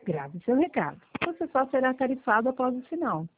Grave seu recado. Você só será tarifado após o sinal.